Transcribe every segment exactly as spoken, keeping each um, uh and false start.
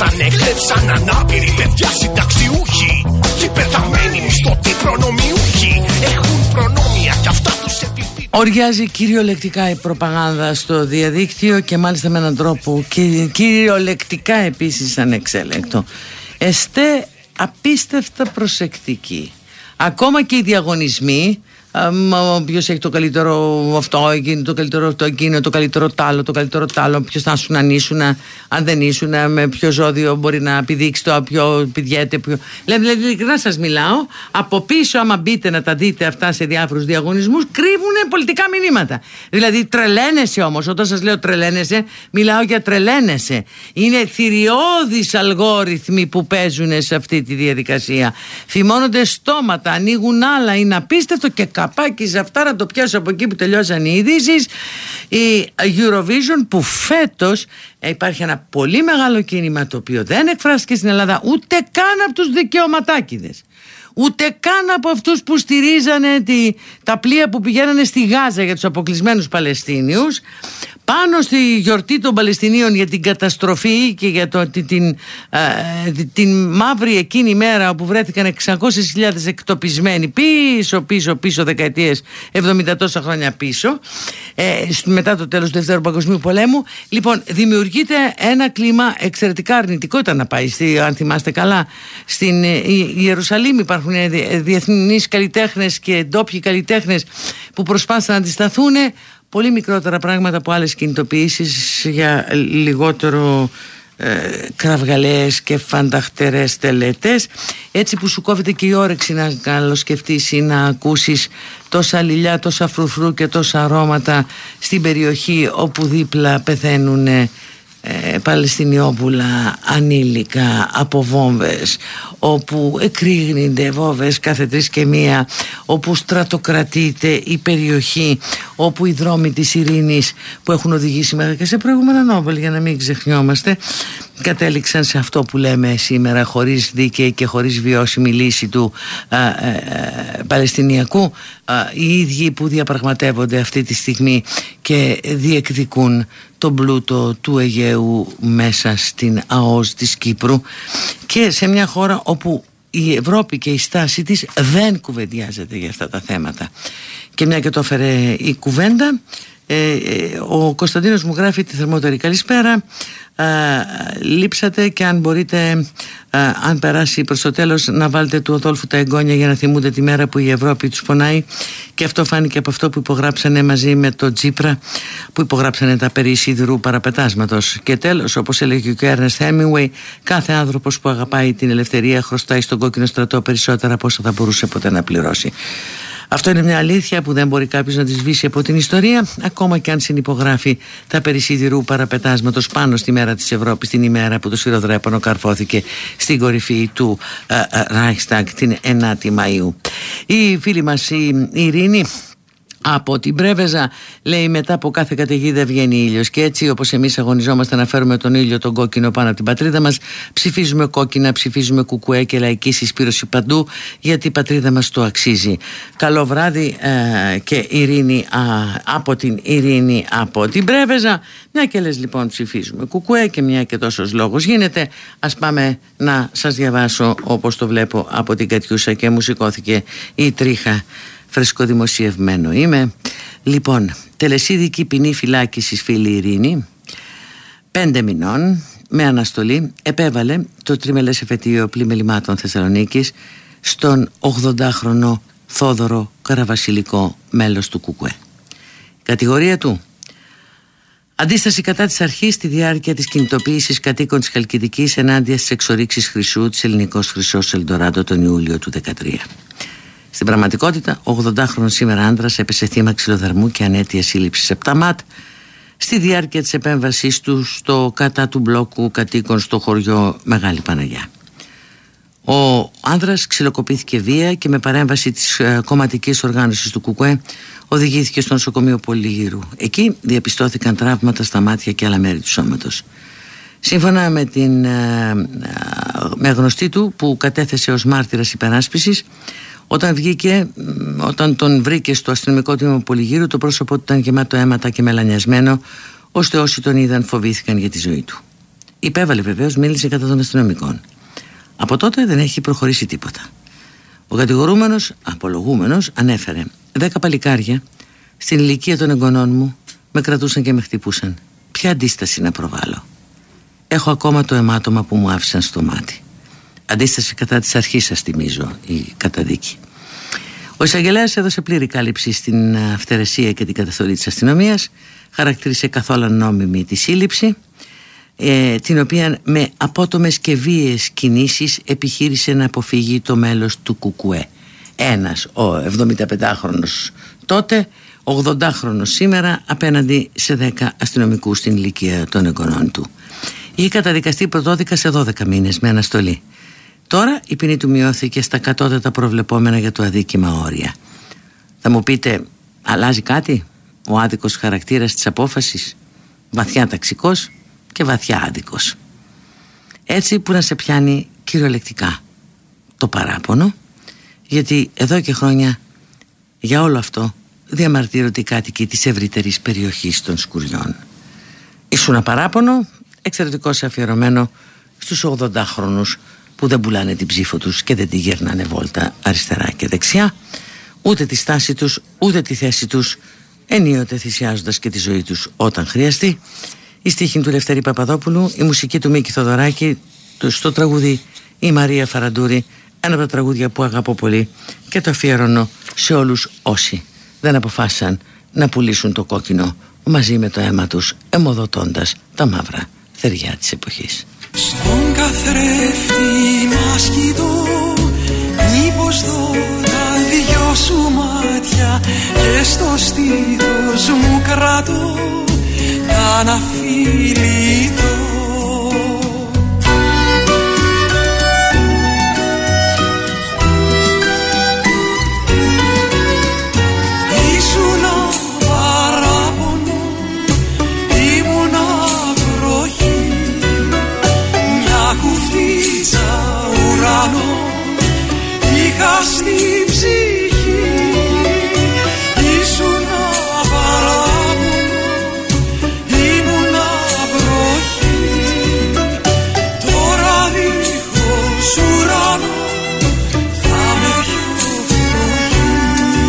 ανέκλεψαν ανάπηροι παιδιά συνταξιούχοι. Και πεθαμένοι μισθωτοί προνομιούχοι έχουν προνόμια κι αυτά τους επιπίπτουν. Οριάζει κυριολεκτικά η προπαγάνδα στο διαδίκτυο και μάλιστα με έναν τρόπο και κυριολεκτικά επίσης ανεξέλεγκτο. Εστέ απίστευτα προσεκτικοί. Ακόμα και οι διαγωνισμοί, ποιος έχει το καλύτερο αυτό, εκείνο, το καλύτερο αυτό, εκείνο, το καλύτερο τ' άλλο, το καλύτερο τ' άλλο, ποιος θα σου αν ήσουν, αν δεν ήσουν, με ποιο ζώδιο μπορεί να πηδήξει το, ποιο πηδιέται. Ποιο... Δηλαδή, ειλικρινά σας μιλάω, από πίσω, άμα μπείτε να τα δείτε αυτά σε διάφορους διαγωνισμούς, κρύβουν πολιτικά μηνύματα. Δηλαδή, τρελαίνεσαι όμως. Όταν σας λέω τρελαίνεσαι, μιλάω για τρελαίνεσαι. Είναι θηριώδεις αλγόριθμοι που παίζουν σε αυτή τη διαδικασία. Φημώνονται στόματα, ανοίγουν άλλα, είναι απίστευτο και καπάκι σε αυτά να το πιάσω από εκεί που τελειώσαν οι ειδήσεις. Η Eurovision που φέτος υπάρχει ένα πολύ μεγάλο κίνημα το οποίο δεν εκφράστηκε στην Ελλάδα ούτε καν από τους δικαιωματάκηδες, ούτε καν από αυτούς που στηρίζανε τη, τα πλοία που πηγαίνανε στη Γάζα για τους αποκλεισμένους Παλαιστίνιους, πάνω στη γιορτή των Παλαιστινίων για την καταστροφή και για το, την, την, την, την μαύρη εκείνη μέρα όπου βρέθηκαν εξακόσιες χιλιάδες εκτοπισμένοι πίσω πίσω πίσω δεκαετίες εβδομήντα τόσα χρόνια πίσω, ε, μετά το τέλος του Δεύτερου Παγκοσμίου Πολέμου. Λοιπόν, δημιουργείται ένα κλίμα εξαιρετικά αρνητικό. Ήταν να πάει, στη, αν θυμάστε καλά, στην Ιερουσαλήμ υπάρχουν διεθνείς καλλιτέχνες και ντόπιοι καλλιτέχνες που προσπάθησαν να αντισταθούν. Πολύ μικρότερα πράγματα από άλλες κινητοποιήσεις για λιγότερο ε, κραυγαλαίες και φανταχτερές τελετές, έτσι που σου κόβεται και η όρεξη να καλοσκεφτείς ή να ακούσεις τόσα λιλιά, τόσα φρουφρού και τόσα αρώματα στην περιοχή όπου δίπλα πεθαίνουν ε, Παλαιστινιόπουλα ανήλικα από βόμβες, όπου εκρήγνονται βόμβες κάθε τρεις και μία, όπου στρατοκρατείται η περιοχή, όπου οι δρόμοι της ειρήνης που έχουν οδηγήσει μέχρι και σε προηγούμενα Νόμπελ, για να μην ξεχνιόμαστε, κατέληξαν σε αυτό που λέμε σήμερα χωρίς δίκαιη και χωρίς βιώσιμη λύση του α, α, α, Παλαιστινιακού, α, οι ίδιοι που διαπραγματεύονται αυτή τη στιγμή και διεκδικούν τον πλούτο του Αιγαίου μέσα στην ΑΟΣ της Κύπρου, και σε μια χώρα όπου η Ευρώπη και η στάση της δεν κουβεντιάζεται για αυτά τα θέματα. Και μια και το έφερε η κουβέντα, ε, ε, ο Κωνσταντίνος μου γράφει τη θερμότερη καλησπέρα. Uh, λείψατε και αν μπορείτε, uh, αν περάσει προς το τέλος, να βάλετε του Οδόλφου τα εγγόνια για να θυμούνται τη μέρα που η Ευρώπη τους πονάει. Και αυτό φάνηκε από αυτό που υπογράψανε μαζί με το Τσίπρα, που υπογράψανε τα περί σιδηρού παραπετάσματος. Και τέλος, όπως έλεγε και ο Έρνεστ Χέμινγκουεϊ, κάθε άνθρωπος που αγαπάει την ελευθερία χρωστάει στον κόκκινο στρατό περισσότερα από όσα θα μπορούσε ποτέ να πληρώσει. Αυτό είναι μια αλήθεια που δεν μπορεί κάποιος να τη σβήσει από την ιστορία, ακόμα και αν συνυπογράφει τα περί σιδηρού παραπετάσματος πάνω στη μέρα της Ευρώπης, την ημέρα που το σφυροδρέπανο καρφώθηκε στην κορυφή του Reichstag την ενάτη Μαΐου. Η φίλη μας η Ειρήνη από την Πρέβεζα λέει: μετά από κάθε καταιγίδα βγαίνει ήλιος. Και έτσι, όπως εμείς αγωνιζόμαστε να φέρουμε τον ήλιο τον κόκκινο πάνω από την πατρίδα μας, ψηφίζουμε κόκκινα, ψηφίζουμε κουκουέ και λαϊκή συσπήρωση παντού, γιατί η πατρίδα μας το αξίζει. Καλό βράδυ ε, και ειρήνη α, από την Ειρήνη από την Πρέβεζα. Μια και λες λοιπόν ψηφίζουμε κουκουέ και μια και τόσος λόγος γίνεται, ας πάμε να σας διαβάσω όπως το βλέπω από την Κατιούσα, και μου σηκώθηκε η τρίχα. Φρεσκοδημοσιευμένο είμαι. Λοιπόν, τελεσίδικη ποινή φυλάκισης, φίλη Ειρήνη, πέντε μηνών με αναστολή επέβαλε το τριμελές εφετείο πλημελημάτων Θεσσαλονίκης στον ογδοντάχρονο Θόδωρο Καραβασιλικό, μέλος του ΚΚΕ. Κατηγορία του: αντίσταση κατά της αρχής στη διάρκεια της κινητοποίησης κατοίκων της Χαλκιδικής ενάντια στις εξορίξεις χρυσού της Ελληνικός Χρυσός Ελντοράντο τον Ιούλιο του δεκατρία. Στην πραγματικότητα, ο ογδοντάχρονος σήμερα άντρας έπεσε θύμα ξυλοδαρμού και ανέτεια σύλληψης επτά μάτ στη διάρκεια της επέμβασής του στο κατά του μπλόκου κατοίκων στο χωριό Μεγάλη Παναγιά. Ο άνδρας ξυλοκοπήθηκε βία και με παρέμβαση της ε, κομματικής οργάνωσης του ΚΚΕ οδηγήθηκε στο νοσοκομείο Πολύγυρου. Εκεί διαπιστώθηκαν τραύματα στα μάτια και άλλα μέρη του σώματος. Σύμφωνα με την ε, με γνωστή του που κατέθεσε ως μάρτυρας υπεράσπισης, όταν βγήκε, όταν τον βρήκε στο αστυνομικό τμήμα Πολυγύρου, το πρόσωπό του ήταν γεμάτο αίματα και μελανιασμένο, ώστε όσοι τον είδαν φοβήθηκαν για τη ζωή του. Υπέβαλε βεβαίως, μίλησε κατά των αστυνομικών. Από τότε δεν έχει προχωρήσει τίποτα. Ο κατηγορούμενος, απολογούμενος, ανέφερε: δέκα παλικάρια στην ηλικία των εγγονών μου με κρατούσαν και με χτυπούσαν. Ποια αντίσταση να προβάλλω? Έχω ακόμα το αιμάτωμα που μου άφησαν στο μάτι. Αντίσταση κατά της αρχής, σας θυμίζω, η καταδίκη. Ο εισαγγελέας έδωσε πλήρη κάλυψη στην αυθαιρεσία και την καταστολή της αστυνομίας. Χαρακτήρισε καθόλου νόμιμη τη σύλληψη, ε, την οποία με απότομες και βίαιες κινήσεις επιχείρησε να αποφύγει το μέλος του Κουκουέ. Ένας, ο εβδομηνταπεντάχρονος τότε, ογδοντάχρονος σήμερα, απέναντι σε δέκα αστυνομικούς στην ηλικία των εγγονών του. Είχε καταδικαστεί πρωτόδικα σε δώδεκα μήνες με αναστολή. Τώρα η ποινή του μειώθηκε στα κατώτατα προβλεπόμενα για το αδίκημα όρια. Θα μου πείτε, αλλάζει κάτι? Ο άδικος χαρακτήρας της απόφασης, βαθιά ταξικός και βαθιά άδικος. Έτσι που να σε πιάνει κυριολεκτικά το παράπονο, γιατί εδώ και χρόνια για όλο αυτό διαμαρτύρονται οι κάτοικοι της ευρύτερης περιοχής των Σκουριών. Ήσουν παράπονο εξαιρετικώς αφιερωμένο στους ογδοντάχρονους που δεν πουλάνε την ψήφο τους και δεν τη γυρνάνε βόλτα αριστερά και δεξιά, ούτε τη στάση τους ούτε τη θέση τους, ενίοτε θυσιάζοντας και τη ζωή τους όταν χρειαστεί. Η στίχη του Λευτέρη Παπαδόπουλου, η μουσική του Μίκη Θοδωράκη, στο τραγούδι η Μαρία Φαραντούρη, ένα από τα τραγούδια που αγαπώ πολύ και το αφιερώνω σε όλους όσοι δεν αποφάσισαν να πουλήσουν το κόκκινο μαζί με το αίμα τους, αιμοδοτώντας τα μαύρα θεριά της εποχής. Στον καθρέφτη μας κοιτώ, μήπως δω τα δυο σου μάτια, και στο στήθος μου κρατώ τα να φιλήσω. Είχα στην ψυχή, ήσουνα παράπονο, ήμουνα βροχή. Τώρα δίχως ουρανό θα με πιο φτωχή.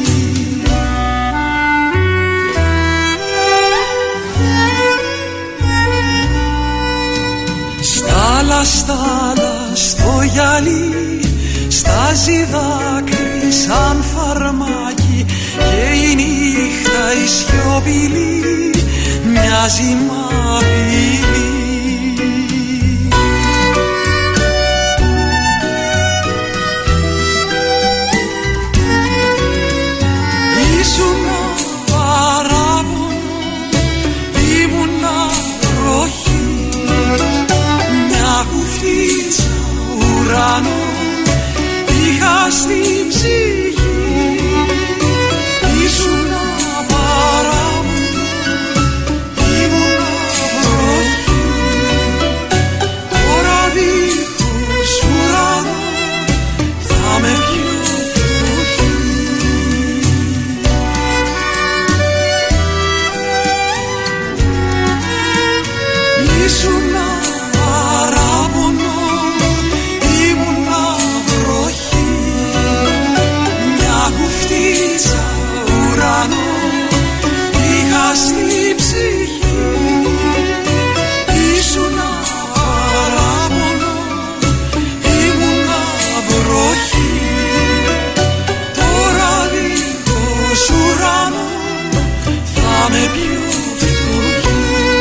Στάλα, στάλα στο γυαλί, στάζει δάκρυ σαν φαρμάκι, και η νύχτα η σιωπηλή μοιάζει μαπηλή. Ήσουνα παράπονο, ήμουνα βροχή, μια κουφίτσα ουρανό είχα στην ψυχή, ήσουνα παράπονο, ήμουνα βροχή. Τώρα δίχως ουρανό θα με πιο φτωχή. Ήσουνα παράπονο, κουφτίτσα ουρανό είχα στην ψυχή, ήσουνα παράπονο, ήμουνα βροχή. Τώρα δίχως ουρανό θα με πιο φτωχή.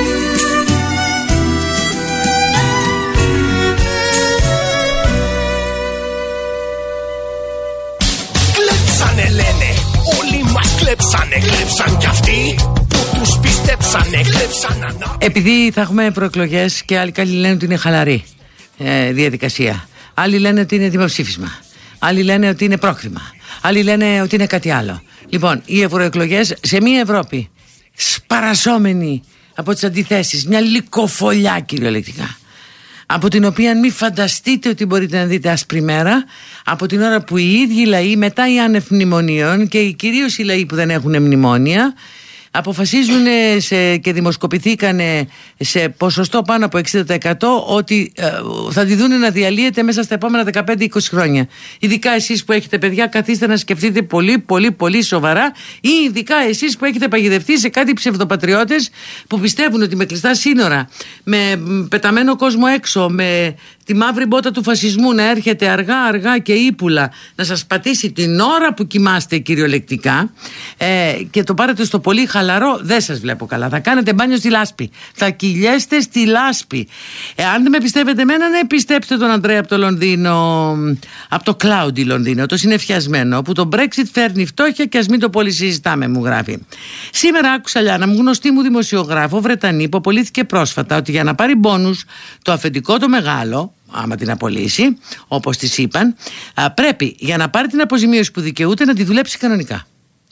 Λένε, όλοι μας κλέψανε, κλέψαν κι αυτοί που τους πιστέψανε, κλέψαν ανά... Επειδή θα έχουμε προεκλογές και άλλοι καλοί λένε ότι είναι χαλαρή ε, διαδικασία, άλλοι λένε ότι είναι δημοψήφισμα, άλλοι λένε ότι είναι πρόκριμα, άλλοι λένε ότι είναι κάτι άλλο. Λοιπόν, οι ευρωεκλογές σε μια Ευρώπη σπαραζόμενη από τις αντιθέσεις, μια λυκοφολιά κυριολεκτικά, από την οποία μην φανταστείτε ότι μπορείτε να δείτε άσπρη μέρα, από την ώρα που οι ίδιοι λαοί, μετά οι άνευ μνημονίων και κυρίως οι λαοί που δεν έχουν μνημόνια, αποφασίζουν σε, και δημοσκοπηθήκαν σε ποσοστό πάνω από εξήντα τοις εκατό ότι ε, θα τη δουν να διαλύεται μέσα στα επόμενα δεκαπέντε είκοσι χρόνια. Ειδικά εσείς που έχετε παιδιά, καθίστε να σκεφτείτε πολύ πολύ πολύ σοβαρά, ή ειδικά εσείς που έχετε παγιδευτεί σε κάτι ψευδοπατριώτες που πιστεύουν ότι με κλειστά σύνορα, με πεταμένο κόσμο έξω, με τη μαύρη μπότα του φασισμού να έρχεται αργά αργά και ύπουλα να σας πατήσει την ώρα που κοιμάστε κυριολεκτικά, ε, και το πάρετε στο πολύ χαλαρό, δεν σας βλέπω καλά. Θα κάνετε μπάνιο στη λάσπη, θα κυλιέστε στη λάσπη. ε, Αν δεν με πιστεύετε εμένα, ναι, πιστέψτε τον Ανδρέα από το Λονδίνο, από το Cloudy Λονδίνο, το συννεφιασμένο, που το Brexit φέρνει φτώχεια και ας μην το πολύ συζητάμε, μου γράφει. Σήμερα άκουσα, Λιάννα μου, γνωστή μου δημοσιογράφο Βρετανή που απολύθηκε πρόσφατα, ότι για να πάρει μπόνους το αφεντικό το μεγάλο, άμα την απολύσει, όπως της είπαν, πρέπει για να πάρει την αποζημίωση που δικαιούται να τη δουλέψει κανονικά.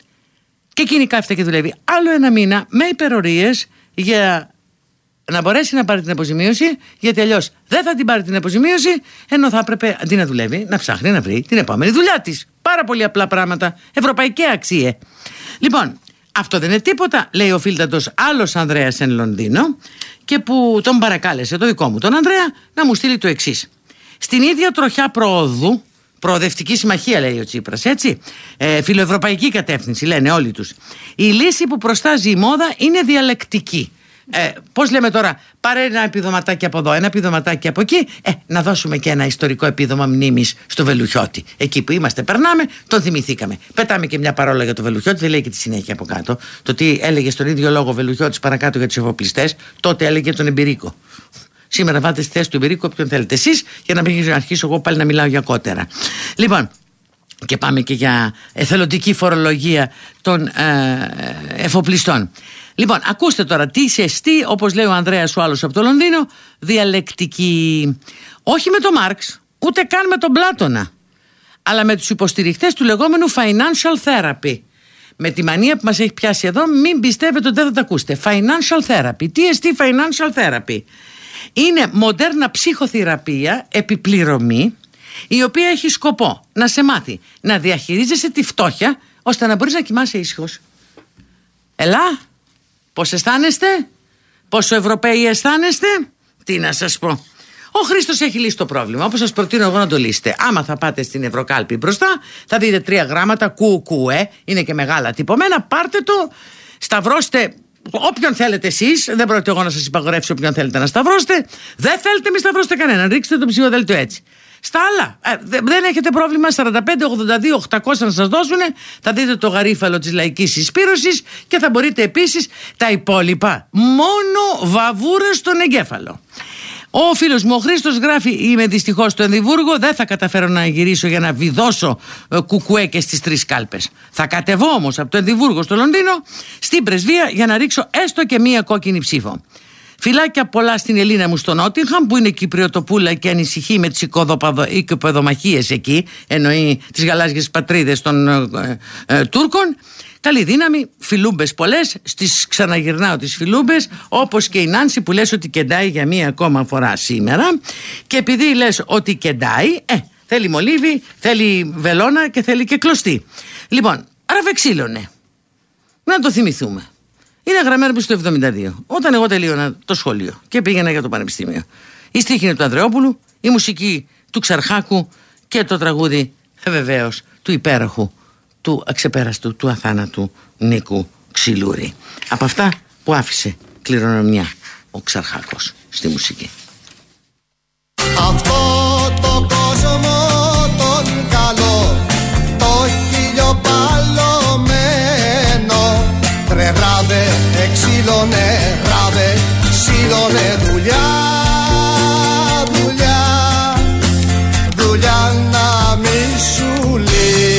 Και εκείνη κάθεται και δουλεύει άλλο ένα μήνα με υπερορίες για να μπορέσει να πάρει την αποζημίωση, γιατί αλλιώς δεν θα την πάρει την αποζημίωση, ενώ θα έπρεπε αντί να δουλεύει να ψάχνει να βρει την επόμενη δουλειά της. Πάρα πολύ απλά πράγματα, ευρωπαϊκή αξία. Λοιπόν, αυτό δεν είναι τίποτα, λέει ο φίλτατος άλλος Ανδρέας εν Λονδίνο, και που τον παρακάλεσε, το δικό μου τον Ανδρέα, να μου στείλει το εξής. Στην ίδια τροχιά προόδου, προοδευτική συμμαχία λέει ο Τσίπρας, έτσι, ε, φιλοευρωπαϊκή κατεύθυνση λένε όλοι τους, η λύση που προστάζει η μόδα είναι διαλεκτική. Ε, πώς λέμε τώρα, πάρε ένα επιδοματάκι από εδώ, ένα επιδοματάκι από εκεί, ε, να δώσουμε και ένα ιστορικό επίδομα μνήμης στο Βελουχιώτη. Εκεί που είμαστε, περνάμε, τον θυμηθήκαμε. Πετάμε και μια παρόλα για το Βελουχιώτη, δεν λέει και τη συνέχεια από κάτω. Το τι έλεγε στον ίδιο λόγο ο Βελουχιώτης παρακάτω για τους εφοπλιστές, τότε έλεγε τον Εμπειρίκο. Σήμερα βάλτε στη θέση του Εμπειρίκου όποιον θέλετε εσείς, για να μην αρχίσω εγώ πάλι να μιλάω για κότερα. Λοιπόν, και πάμε και για εθελοντική φορολογία των ε, εφοπλιστών. Λοιπόν, ακούστε τώρα τι σεστή, όπως λέει ο Ανδρέας ο άλλος από το Λονδίνο, διαλεκτική. Όχι με τον Μάρξ, ούτε καν με τον Πλάτωνα, αλλά με τους υποστηριχτές του λεγόμενου financial therapy. Με τη μανία που μας έχει πιάσει εδώ, μην πιστεύετε ότι δεν θα τα ακούσετε. Financial therapy. Τι εστί financial therapy? Είναι μοντέρνα ψυχοθεραπεία επιπληρωμή, η οποία έχει σκοπό να σε μάθει να διαχειρίζεσαι τη φτώχεια, ώστε να μπορείς να κοιμάσαι ήσυχος. Ελά, πώς αισθάνεστε? Πόσο Ευρωπαίοι αισθάνεστε? Τι να σας πω. Ο Χρήστος έχει λύσει το πρόβλημα, όπως σας προτείνω εγώ να το λύσετε. Άμα θα πάτε στην Ευρωκάλπη μπροστά, θα δείτε τρία γράμματα κου κου ε, είναι και μεγάλα τυπωμένα. Πάρτε το, σταυρώστε όποιον θέλετε εσείς. Δεν πρόκειται εγώ να σας υπαγορεύσω όποιον θέλετε να σταυρώσετε. Δεν θέλετε, μη σταυρώσετε κανέναν. Ρίξτε το ψηφοδέλτιο έτσι. Στα άλλα, ε, δεν έχετε πρόβλημα. Σαράντα πέντε ογδόντα δύο οκτακόσια να σας δώσουν. Θα δείτε το γαρίφαλο της λαϊκής συσπήρωσης και θα μπορείτε επίσης τα υπόλοιπα. Μόνο βαβούρες στον εγκέφαλο. Ο φίλος μου ο Χρήστος γράφει: είμαι δυστυχώς στο Εδιμβούργο, δεν θα καταφέρω να γυρίσω για να βιδώσω ε, κουκουέ και στις τρεις κάλπες. Θα κατεβώ όμως από το Εδιμβούργο στο Λονδίνο, στην πρεσβεία, για να ρίξω έστω και μία κόκκινη ψήφο. Φιλάκια πολλά στην Ελίνα μου στο Νότιγχαμ, που είναι Κυπριοτοπούλα και ανησυχεί με τις οικοπεδομαχίες εκεί, εννοεί τις γαλάζιες πατρίδες των ε, ε, Τούρκων. Καλή δύναμη, φιλούμπες πολλές, στις ξαναγυρνάω τις φιλούμπες, όπως και η Νάνση που λες ότι κεντάει για μία ακόμα φορά σήμερα. Και επειδή λες ότι κεντάει, ε, θέλει μολύβι, θέλει βελόνα και θέλει και κλωστή. Λοιπόν, ραβεξίλωνε, να το θυμηθούμε. Είναι γραμμένο στο εβδομήντα δύο, όταν εγώ τελείωνα το σχολείο και πήγαινα για το πανεπιστήμιο. Η στίχη είναι του Ανδρεόπουλου, η μουσική του Ξαρχάκου και το τραγούδι βεβαίως του υπέροχου, του αξεπέραστου, του αθάνατου Νίκου Ξυλούρη. Από αυτά που άφησε κληρονομιά ο Ξαρχάκος στη μουσική. Αυτό το κόσμο τον καλό, το χιλιοπαλωμένο, τρε ράβε, εξήλωνε, ράβε, ξύλωνε, δουλειά, δουλειά, δουλειά να μη σου λείπει.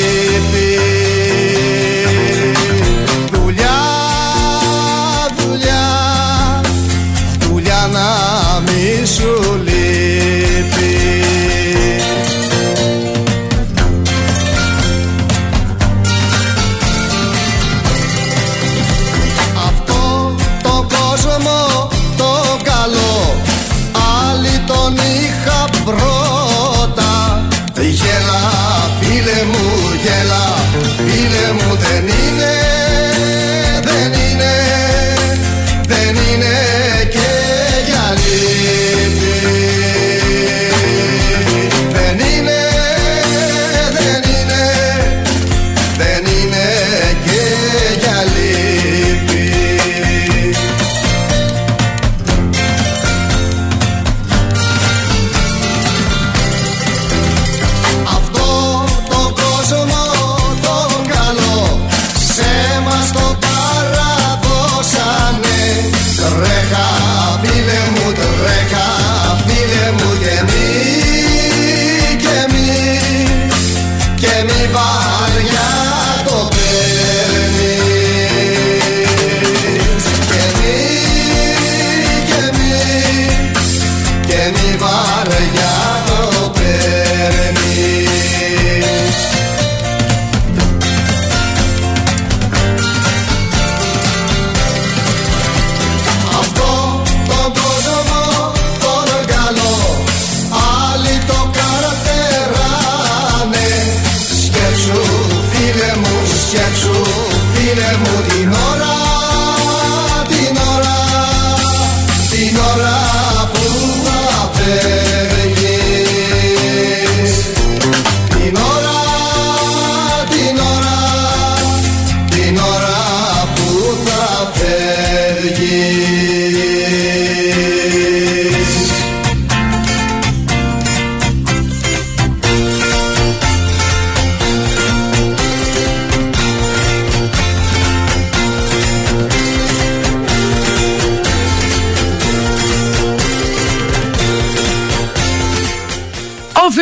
Δουλειά, δουλειά, δουλειά να μη σου λείπει. Αυτό το κόσμο το καλό,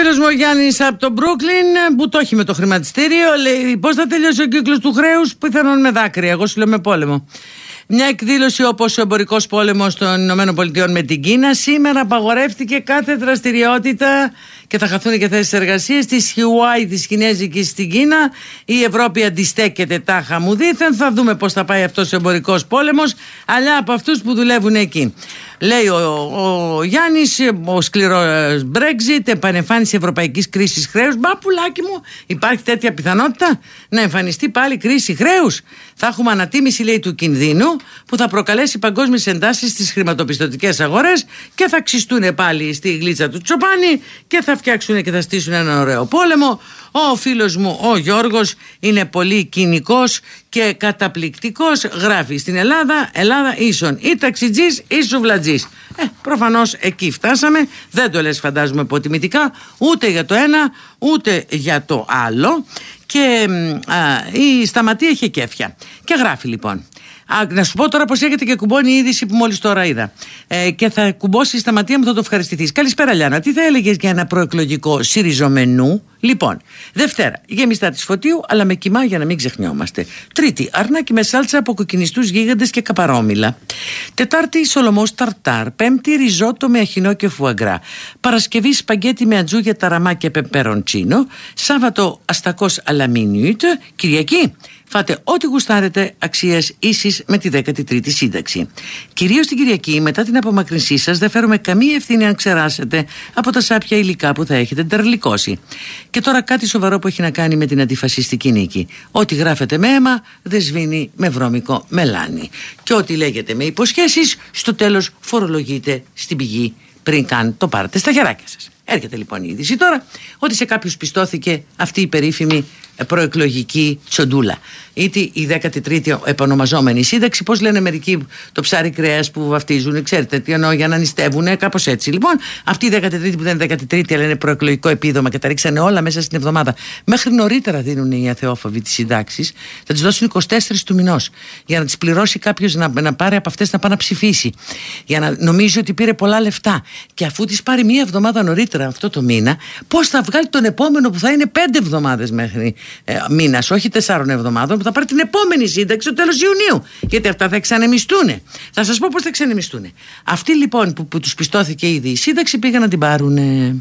φίλος μου ο Γιάννης από το Μπρούκλιν που το έχει με το χρηματιστήριο. Λέει πώς θα τελειώσει ο κύκλος του χρέους? Πιθανόν με δάκρυα. Εγώ σου λέω με πόλεμο. Μια εκδήλωση όπως ο εμπορικός πόλεμος των ΗΠΑ με την Κίνα. Σήμερα απαγορεύτηκε κάθε δραστηριότητα και θα χαθούν και θέσεις εργασίας της Huawei της Κινέζικης στην Κίνα. Η Ευρώπη αντιστέκεται τάχα μου δήθεν. Θα δούμε πώς θα πάει αυτός ο εμπορικός πόλεμος, αλλά από αυτούς που δουλεύουν εκεί. Λέει ο, ο Γιάννης, ο σκληρός Brexit, επανεμφάνιση ευρωπαϊκής κρίσης χρέους. Μπα πουλάκι μου, υπάρχει τέτοια πιθανότητα να εμφανιστεί πάλι κρίση χρέους? Θα έχουμε ανατίμηση, λέει, του κινδύνου που θα προκαλέσει παγκόσμιες εντάσεις στις χρηματοπιστωτικές αγορές και θα ξυστούν πάλι στη γλίτσα του Τσοπάνη και θα φτιάξουν και θα στήσουν ένα ωραίο πόλεμο. Ο φίλος μου ο Γιώργος είναι πολύ κοινικός και καταπληκτικός. Γράφει στην Ελλάδα, Ελλάδα ίσον ή ταξιτζής ή σουβλατζής. Ε, προφανώς εκεί φτάσαμε. Δεν το λες, φαντάζομαι, υποτιμητικά, ούτε για το ένα ούτε για το άλλο. Και α, η Σταματή έχει κέφια και γράφει λοιπόν. Α, να σου πω τώρα πως έχετε και κουμπώνει η είδηση που μόλις τώρα είδα. Ε, και θα κουμπώσει η Σταματία μου, θα το ευχαριστηθείς. Καλησπέρα Λιάννα, τι θα έλεγες για ένα προεκλογικό ΣΥΡΙΖΟΜΕΝΟΥ? Λοιπόν, Δευτέρα, γεμιστά της Φωτίου, αλλά με κοιμά για να μην ξεχνιόμαστε. Τρίτη, αρνάκι με σάλτσα από κοκκινιστούς γίγαντες και καπαρόμιλα. Τετάρτη, σολομός ταρτάρ. Πέμπτη, ριζότο με αχινό και φουαγκρά. Παρασκευή, σπαγκέτι με ατζούγια, ταραμά και πεπεροντσίνο. Σάββατο, αστακός αλαμίνιουτ. Κυριακή, φάτε ό,τι γουστάρετε, αξίες ίσης με τη δέκατη τρίτη σύνταξη. Κυρίως την Κυριακή, μετά την απομακρυνσή σας, δεν φέρουμε καμία ευθύνη αν ξεράσετε από τα σάπια υλικά που θα έχετε τερλικώσει. Και τώρα κάτι σοβαρό που έχει να κάνει με την αντιφασιστική νίκη. Ό,τι γράφετε με αίμα δεν σβήνει με βρώμικο μελάνι. Και ό,τι λέγεται με υποσχέσεις, στο τέλος φορολογείται στην πηγή πριν καν το πάρετε στα χεράκια σας. Έρχεται λοιπόν η είδηση τώρα ότι σε κάποιους πιστώθηκε αυτή η περίφημη προεκλογική τσοντούλα. Είτε η δέκατη τρίτη επωνομαζόμενη σύνταξη, πώς λένε μερικοί το ψάρι κρέας που βαφτίζουν, ξέρετε τι εννοώ, για να νηστεύουν, κάπως έτσι. Λοιπόν, αυτή η δέκατη τρίτη που δεν είναι δέκατη τρίτη, αλλά είναι προεκλογικό επίδομα και τα ρίξανε όλα μέσα στην εβδομάδα. Μέχρι νωρίτερα δίνουν οι αθεόφοβοι τις συντάξεις, θα τις δώσουν εικοστή τρίτη του μηνός. Για να τις πληρώσει κάποιος να, να πάρει από αυτές να πάει να ψηφίσει. Για να νομίζει ότι πήρε πολλά λεφτά. Και αφού τις πάρει μία εβδομάδα νωρίτερα αυτό το μήνα, πώς θα βγάλει τον επόμενο που θα είναι πέντε εβδομάδες μέχρι ε, μήνας, όχι τεσσάρων εβδομάδων, που θα πάρει την επόμενη σύνταξη το τέλος Ιουνίου. Γιατί αυτά θα εξανεμιστούν. Θα σας πω πώς θα εξανεμιστούν. Αυτοί λοιπόν που, που τους πιστώθηκε ήδη η σύνταξη πήγαν να την πάρουν ε,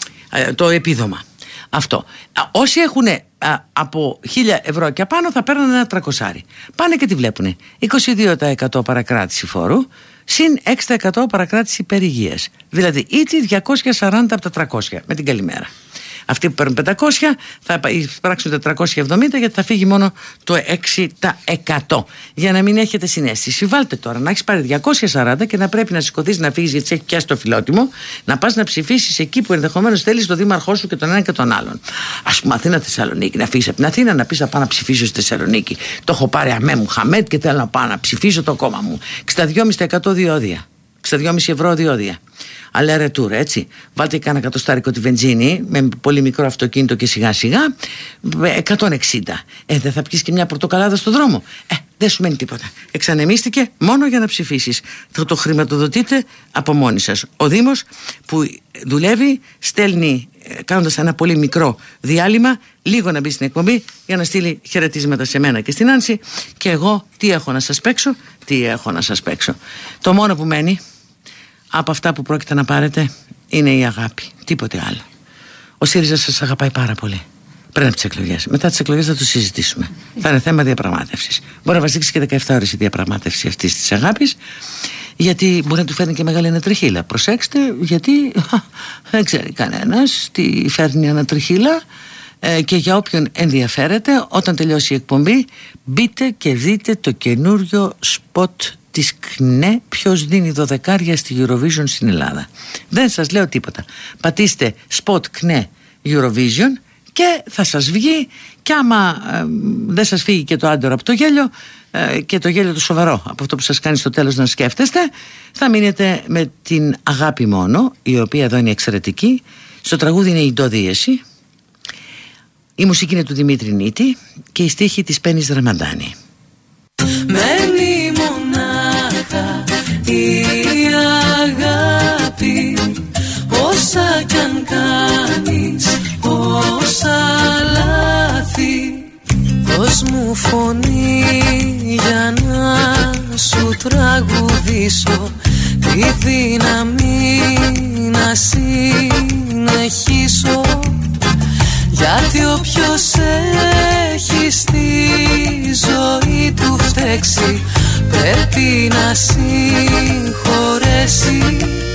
ε, το επίδομα. Αυτό. Α, όσοι έχουν α, από χίλια ευρώ και απάνω θα παίρνουν ένα τρακοσάρι. Πάνε και τη βλέπουν. είκοσι δύο τοις εκατό παρακράτηση φόρου, συν έξι τοις εκατό παρακράτηση υπερηγείας. Δηλαδή ήτι διακόσια σαράντα από τα τριακόσια. Με την καλημέρα. Αυτοί που παίρνουν πεντακόσια θα πράξουν τετρακόσια εβδομήντα, γιατί θα φύγει μόνο το έξι τοις εκατό. Για να μην έχετε συναίσθηση, βάλτε τώρα να έχεις πάρει διακόσια σαράντα και να πρέπει να σηκωθείς να φύγεις, γιατί σε έχει πιάσει το φιλότιμο, να πας να ψηφίσεις εκεί που ενδεχομένως θέλεις το δήμαρχό σου και τον ένα και τον άλλον. Ας πούμε Αθήνα Θεσσαλονίκη, να φύγεις από την Αθήνα να πεις θα πάω να ψηφίσω στη Θεσσαλονίκη. Το έχω πάρει αμέ μου χαμέτ και θέλω να πάω να ψηφίσω το κόμμα μου. εξήντα δύο κόμμα πέντε τοις εκατό διόδια. εξήντα δύο κόμμα πέντε ευρώ διόδια. Αλλά ρετούρ, έτσι. Βάλτε και ένα εκατοστάρικο τη βενζίνη με πολύ μικρό αυτοκίνητο και σιγά σιγά εκατόν εξήντα. Ε, δεν θα πιεις και μια πορτοκαλάδα στο δρόμο? Ε, δεν σου μένει τίποτα. Εξανεμίστηκε μόνο για να ψηφίσεις. Θα το χρηματοδοτείτε από μόνοι σας. Ο Δήμος που δουλεύει στέλνει, κάνοντας ένα πολύ μικρό διάλειμμα, λίγο να μπει στην εκπομπή για να στείλει χαιρετίσματα σε μένα και στην Άνση. Και εγώ τι έχω να σας παίξω? Τι έχω να σας παίξω? Το μόνο που μένει από αυτά που πρόκειται να πάρετε είναι η αγάπη. Τίποτε άλλο. Ο ΣΥΡΙΖΑ σας αγαπάει πάρα πολύ. Πριν από τις εκλογές. Μετά τις εκλογές θα το συζητήσουμε. Θα είναι θέμα διαπραγμάτευσης. Μπορεί να βασίξει και δεκαεπτά ώρες η διαπραγμάτευση αυτής της αγάπης, γιατί μπορεί να του φέρνει και μεγάλη ανατριχύλα. Προσέξτε, γιατί δεν ξέρει κανένας τι φέρνει ανατριχύλα. Ε, και για όποιον ενδιαφέρεται, όταν τελειώσει η εκπομπή, μπείτε και δείτε το καινούριο σποτ της ΚΝΕ, ποιος δίνει δωδεκάρια στη Eurovision στην Ελλάδα. Δεν σας λέω τίποτα. Πατήστε spot ΚΝΕ Eurovision και θα σας βγει, και άμα ε, δεν σας φύγει και το άντορο από το γέλιο ε, και το γέλιο το σοβαρό από αυτό που σας κάνει στο τέλος να σκέφτεστε, θα μείνετε με την αγάπη μόνο, η οποία εδώ είναι εξαιρετική. Στο τραγούδι είναι η ντο δίεση, η μουσική είναι του Δημήτρη Νίτη και η στίχη της Πέννης Δραμαντάνη. Μένει μονάχα η αγάπη, όσα κι αν κάνεις τραγουδήσω τη δύναμη να συνεχίσω. Γιατί όποιος έχει στη ζωή του φταίξει πρέπει να συγχωρέσει.